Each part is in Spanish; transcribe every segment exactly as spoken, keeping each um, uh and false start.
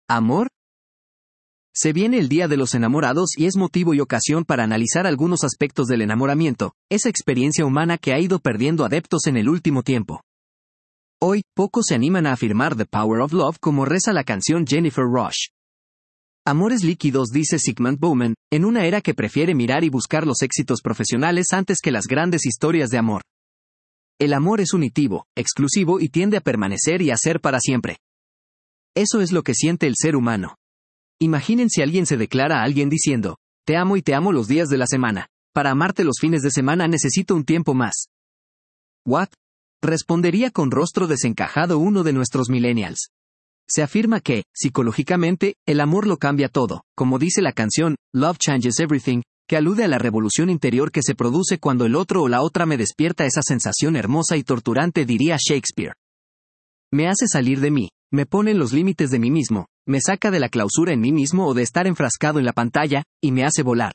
¿Amor? Se viene el Día de los Enamorados y es motivo y ocasión para analizar algunos aspectos del enamoramiento, esa experiencia humana que ha ido perdiendo adeptos en el último tiempo. Hoy, pocos se animan a afirmar The Power of Love como reza la canción Jennifer Rush. Amores líquidos, dice Zygmunt Bauman, en una era que prefiere mirar y buscar los éxitos profesionales antes que las grandes historias de amor. El amor es unitivo, exclusivo y tiende a permanecer y a ser para siempre. Eso es lo que siente el ser humano. Imaginen si alguien se declara a alguien diciendo, te amo y te amo los días de la semana. Para amarte los fines de semana necesito un tiempo más. ¿What? Respondería con rostro desencajado uno de nuestros millennials. Se afirma que, psicológicamente, el amor lo cambia todo, como dice la canción, Love Changes Everything, que alude a la revolución interior que se produce cuando el otro o la otra me despierta esa sensación hermosa y torturante, diría Shakespeare. Me hace salir de mí, me pone en los límites de mí mismo, me saca de la clausura en mí mismo o de estar enfrascado en la pantalla, y me hace volar.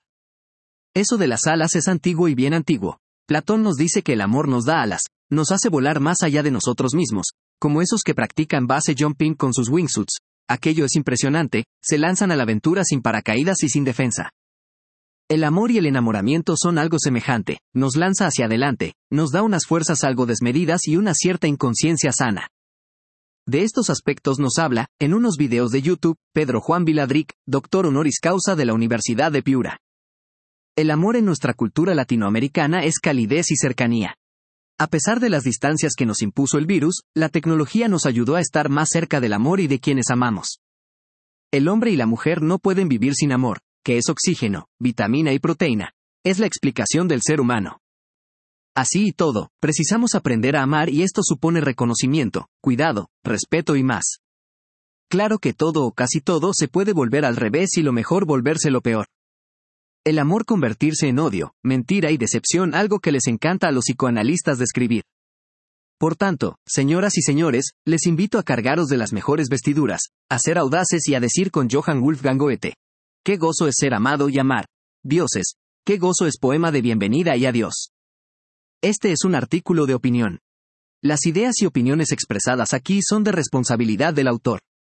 Eso de las alas es antiguo y bien antiguo. Platón nos dice que el amor nos da alas, nos hace volar más allá de nosotros mismos, como esos que practican base jumping con sus wingsuits. Aquello es impresionante, se lanzan a la aventura sin paracaídas y sin defensa. El amor y el enamoramiento son algo semejante, nos lanza hacia adelante, nos da unas fuerzas algo desmedidas y una cierta inconsciencia sana. De estos aspectos nos habla, en unos videos de YouTube, Pedro Juan Viladric, doctor honoris causa de la Universidad de Piura. El amor en nuestra cultura latinoamericana es calidez y cercanía. A pesar de las distancias que nos impuso el virus, la tecnología nos ayudó a estar más cerca del amor y de quienes amamos. El hombre y la mujer no pueden vivir sin amor, que es oxígeno, vitamina y proteína. Es la explicación del ser humano. Así y todo, precisamos aprender a amar y esto supone reconocimiento, cuidado, respeto y más. Claro que todo o casi todo se puede volver al revés y lo mejor volverse lo peor. El amor convertirse en odio, mentira y decepción, algo que les encanta a los psicoanalistas describir. Por tanto, señoras y señores, les invito a cargaros de las mejores vestiduras, a ser audaces y a decir con Johann Wolfgang Goethe: qué gozo es ser amado y amar. Dioses, qué gozo es poema de bienvenida y adiós. Este es un artículo de opinión. Las ideas y opiniones expresadas aquí son de responsabilidad del autor.